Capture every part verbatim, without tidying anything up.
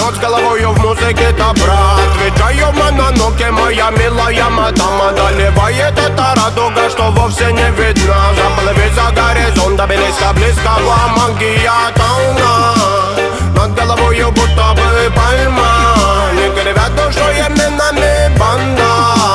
нот с головою в музыке-то, брат. Отвечаю мононоке, моя милая мадама. Доливает эта радуга, что вовсе не видно. Заплыви за горизонт, до близко-близкого магия тауна. Над головою будто бы пальма. Не кривят душой именами банда.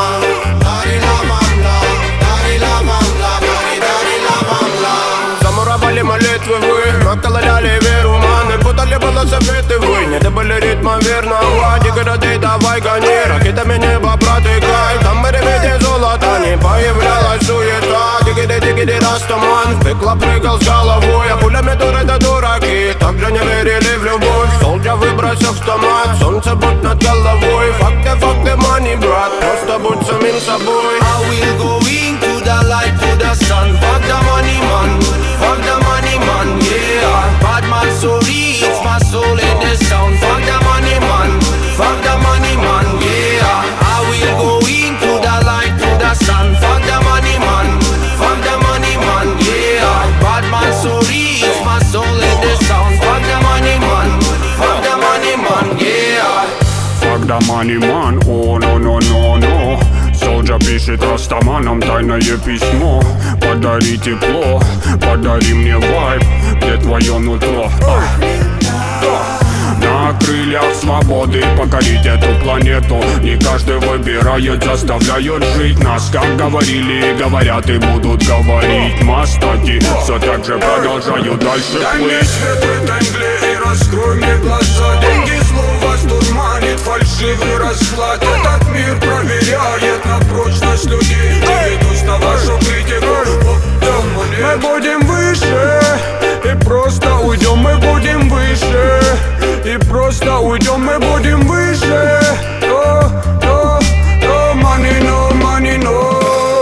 Замуровали молитвы вы, накололяли веру маны. Путали было советы вы, не добыли ритма верного. Деграды давай гони, ракетами небо протыкай. Там мы ребята золота, не появлялась суета. Дигиди, дигиди, растаман, в пекло прыгал с головой. А пулями дуры да дураки, также не верили в любовь. Солдя выбросив автомат, солнце будь над головой. Факты, факты, money, брат, просто будь самим собой. I will go into the light, to the sun. Fuck the money man, fuck the money man, yeah. Bad man so rich, my soul in the sound. Fuck the money man, fuck the money man, yeah. I will go into the light, to the sun. Fuck the money man, fuck the money man, yeah. Bad man so rich, my soul in the sound. Fuck the money man, fuck the money man, yeah. Fuck the money man, oh no no no no. Солджа пишет растаманам тайное письмо. Подари тепло, подари мне вайб, где твое нутро. а, а. На крыльях свободы покорить эту планету. Не каждый выбирает, заставляют жить нас. Как говорили и говорят и будут говорить мастаки, все так же продолжаю дальше Дай плыть. мне свет в этой мгле и раскрой мне глаза. Деньги зло вас дурманит, фальшивый расклад. Этот мир проверяет на прочность людей. Не ведусь на вашу критику. Мы будем выше и просто уйдем. Мы будем выше и просто уйдем. Мы будем выше. No, no, no money, no money, no.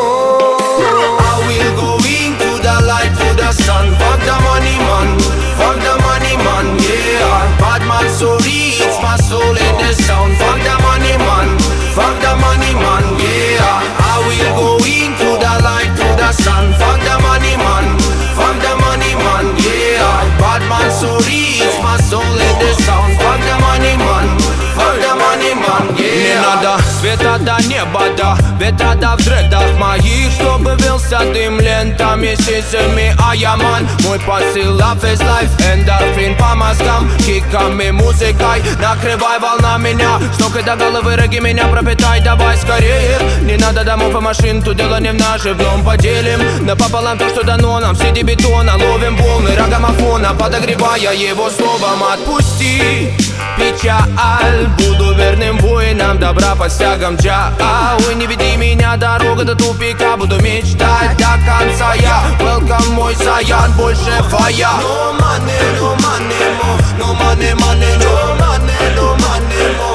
I will go into the light, to the sun. Fuck the money man, fuck the money man, yeah. Bad man so rich, my soul in the sound. Fuck the money man, fuck the money man, yeah. I will go into the light, to the sun. Fuck the money man, fuck the money man, yeah. Bad man so rich, my soul in the sound. Fuck the money man, fuck the money man, yeah. Не надо света до неба, до ветра до в дредах моих, чтобы вился дым лентами, сисями, а я ман. Мой посыл love is life, эндорфин по мозгам, киками, музыкой. Накрывай волна меня, с ног и до головы роги меня пропитай, давай скорее. Не надо домов и машин, тут дело не в наживном. Поделим напополам то, что дано нам, среди бетона. Ловим волны рогомофона, подогревая его словом. Отпусти печаль, буду верным воинам добра под стягом джа. Ой, не веди меня, дорога до тупика. Буду мечтать до конца я. Welcome, мой Саян, больше фая. No money, no money, no, no money, money, no money, no money, no.